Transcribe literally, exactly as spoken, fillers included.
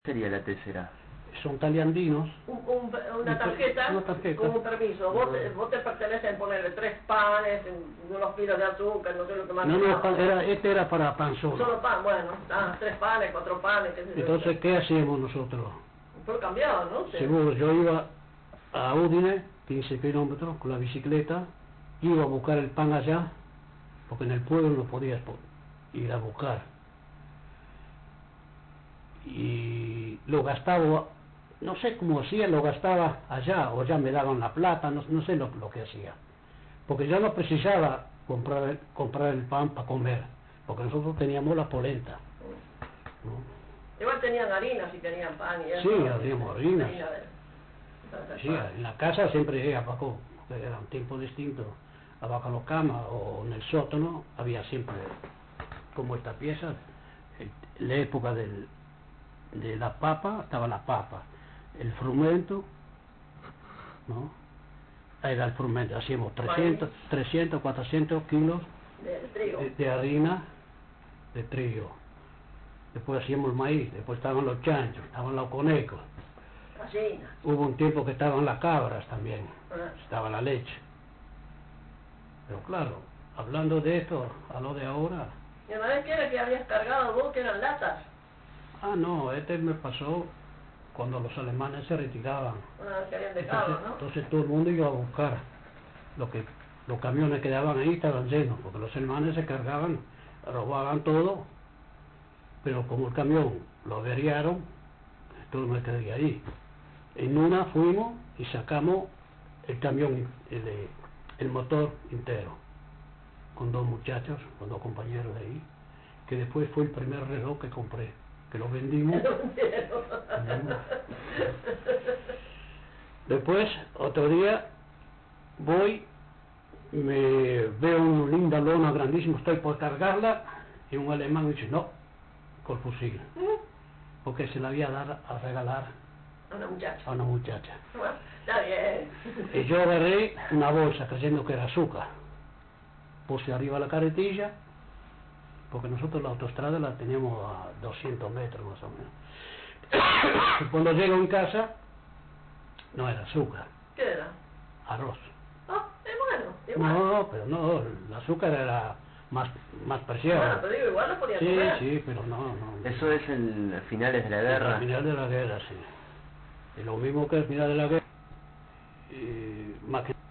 Sería la tercera? Son taliandinos. Un, un, una, tarjeta, una tarjeta con un permiso. Vos, te, vos te pertenecen ponerle tres panes, unos kilos de azúcar, no sé lo que más. No, no, pan, era, este era para pan solo. Solo pan, bueno, ah, tres panes, cuatro panes. Qué sé Entonces, yo. ¿qué hacíamos nosotros? Fue cambiado, ¿no? Sí. Seguro, yo iba a Udine, quince kilómetros, con la bicicleta, iba a buscar el pan allá, porque en el pueblo no podías ir a buscar. Y lo gastaba, no sé cómo hacía, lo gastaba allá, o ya me daban la plata, no, no sé lo, lo que hacía. Porque ya no precisaba comprar el, comprar el pan para comer, porque nosotros teníamos la polenta, ¿no? Igual tenían harina, si tenían pan y eso. Sí, teníamos harina. harina de, sí, en la casa siempre era Paco, porque era un tiempo distinto. Abajo en la cama o en el sótano había siempre, como esta pieza, en la época del, de la papa, estaba la papa, el frumento, ¿no? Era el frumento, hacíamos trescientos, cuatrocientos kilos de, trigo. De, de harina de trigo. Después hacíamos el maíz, después estaban los chanchos, estaban los conejos. Gallina. Hubo un tiempo que estaban las cabras también, Ah. estaba la leche. Pero claro, hablando de esto, a lo de ahora... ¿Y una vez que era que habías cargado vos, que eran latas? Ah, no, este me pasó cuando los alemanes se retiraban. Ah, que habían dejado, entonces, ¿no? entonces todo el mundo iba a buscar. Lo que, los camiones que quedaban ahí estaban llenos, porque los alemanes se cargaban, robaban todo, pero como el camión lo averiaron, todo me quedé ahí. En una fuimos y sacamos el camión, el, el motor entero, con dos muchachos, con dos compañeros de ahí, que después fue el primer reloj que compré, que lo vendimos. Después, otro día, voy, me veo una linda lona grandísima, estoy por cargarla, y un alemán me dice, no, con fusil, porque se la había a dar a regalar a una muchacha. A una muchacha. Bueno, está bien. Y yo agarré una bolsa creyendo que era azúcar. Puse arriba la carretilla, porque nosotros la autoestrada la teníamos a doscientos metros más o menos. Cuando llego en casa, no era azúcar. ¿Qué era? Arroz. Ah, es bueno, igual. No, pero no, el azúcar era más, más preciado. Bueno, pero digo, igual lo podían sí, comer. sí, pero no, no. Eso es en finales de la guerra. Al final de la guerra, sí. Y lo mismo que al final de la guerra, y más que